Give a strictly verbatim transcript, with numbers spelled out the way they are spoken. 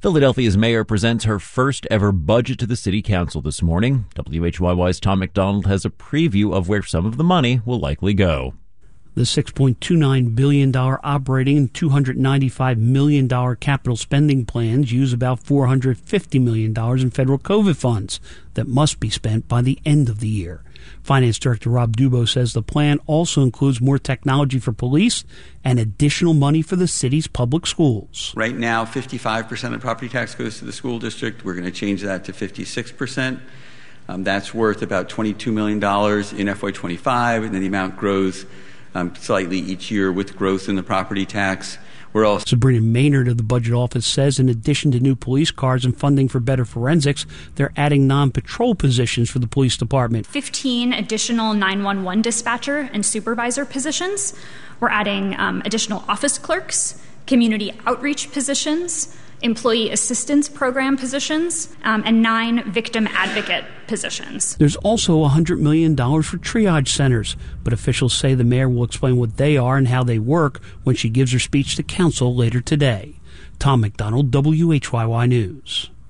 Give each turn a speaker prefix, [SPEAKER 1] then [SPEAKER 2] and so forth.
[SPEAKER 1] Philadelphia's mayor presents her first ever budget to the city council this morning. W H Y Y's Tom McDonald has a preview of where some of the money will likely go.
[SPEAKER 2] The six point two nine billion dollars operating and two hundred ninety-five million dollars capital spending plans use about four hundred fifty million dollars in federal COVID funds that must be spent by the end of the year. Finance Director Rob Dubow says the plan also includes more technology for police and additional money for the city's public schools.
[SPEAKER 3] Right now, fifty-five percent of property tax goes to the school district. We're going to change that to fifty-six percent. Um, that's worth about twenty-two million dollars in F Y twenty-five, and then the amount grows um, slightly each year with growth in the property tax. We're also
[SPEAKER 2] Sabrina Maynard of the Budget Office says in addition to new police cars and funding for better forensics, they're adding non-patrol positions for the police department.
[SPEAKER 4] fifteen additional nine one one dispatcher and supervisor positions. We're adding um, additional office clerks, community outreach positions, employee assistance program positions, um, and nine victim advocate positions.
[SPEAKER 2] There's also one hundred million dollars for triage centers, but officials say the mayor will explain what they are and how they work when she gives her speech to council later today. Tom McDonald, W H Y Y News.